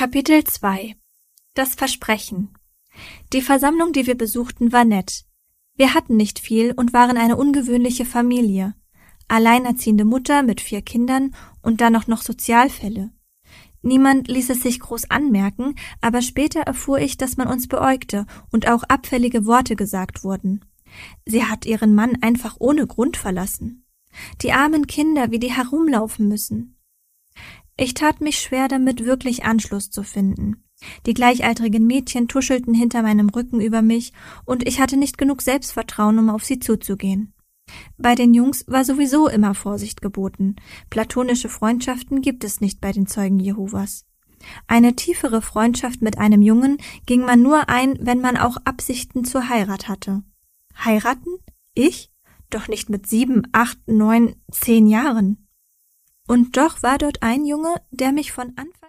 Kapitel 2 Das Versprechen. Die Versammlung, die wir besuchten, war nett. Wir hatten nicht viel und waren eine ungewöhnliche Familie. Alleinerziehende Mutter mit 4 Kindern und dann auch noch Sozialfälle. Niemand ließ es sich groß anmerken, aber später erfuhr ich, dass man uns beäugte und auch abfällige Worte gesagt wurden. Sie hat ihren Mann einfach ohne Grund verlassen. Die armen Kinder, wie die herumlaufen müssen. Ich tat mich schwer damit, wirklich Anschluss zu finden. Die gleichaltrigen Mädchen tuschelten hinter meinem Rücken über mich und ich hatte nicht genug Selbstvertrauen, um auf sie zuzugehen. Bei den Jungs war sowieso immer Vorsicht geboten. Platonische Freundschaften gibt es nicht bei den Zeugen Jehovas. Eine tiefere Freundschaft mit einem Jungen ging man nur ein, wenn man auch Absichten zur Heirat hatte. Heiraten? Ich? Doch nicht mit 7, 8, 9, 10 Jahren. Und doch war dort ein Junge, der mich von Anfang